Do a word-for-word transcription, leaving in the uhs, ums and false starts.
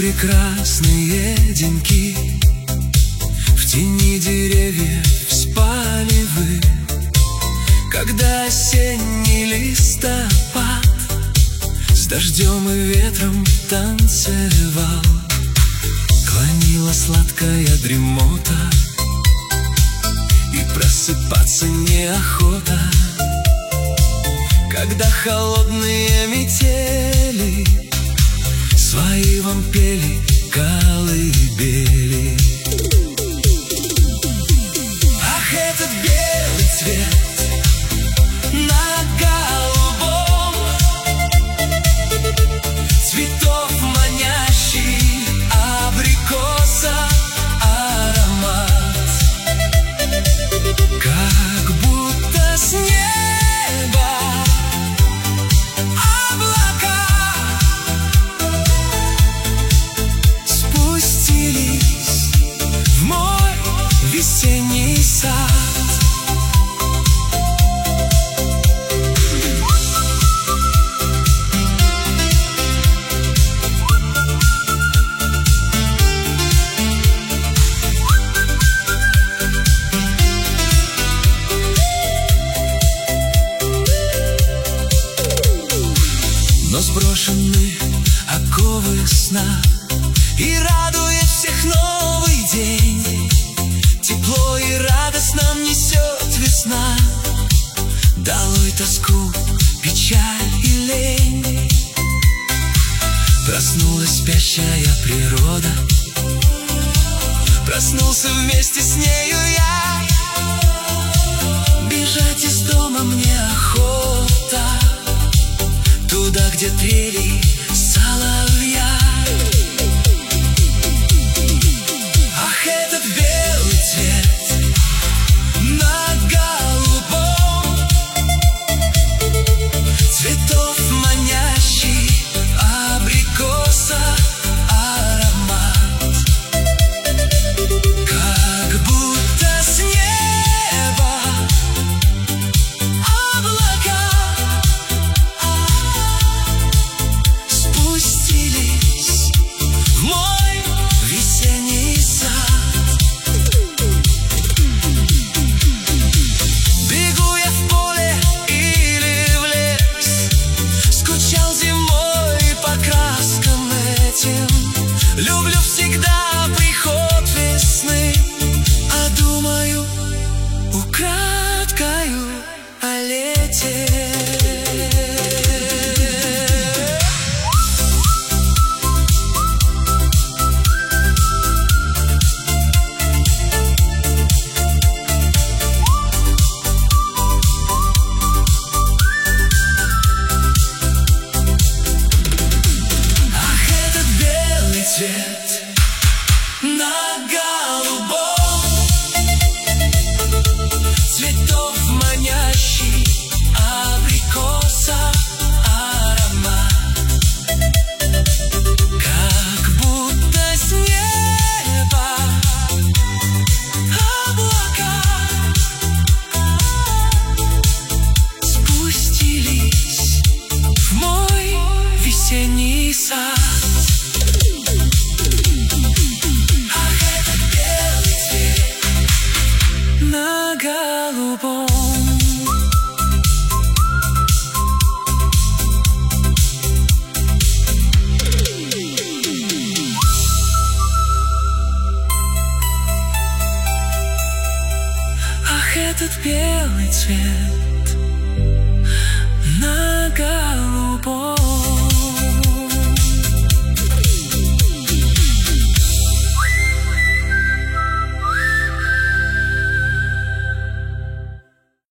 прекрасные деньки, в тени деревьев спали вы, когда осенний листопад с дождем и ветром танцевал. Клонила сладкая дремота, и просыпаться неохота, когда холодные метели свои вам пели колыбели. Ах, этот белый цвет на голубом, цветов манящий абрикоса аромат, как будто с неба облака спустились в мой весенний сад. Но сброшены оковы сна, и радует всех новый день. Тепло и радость нам несет весна, долой тоску, печаль и лень. Проснулась спящая природа, проснулся вместе с нею я. Бежать из дома мне охота, туда, где трели соловья. Ах, этот белый цвет на голубом, цветов манящий абрикоса аромат, как будто с неба облака спустились в мой весенний сад. Бегу я в поле или в лес, скучал зимой по краскам этим. Люблю всегда приход весны, а думаю украдкою о лете. Цвет на голубом, цветов манящий абрикоса аромат, как будто с неба облака спустились в мой весенний сад. На голубом. Ах, этот белый цвет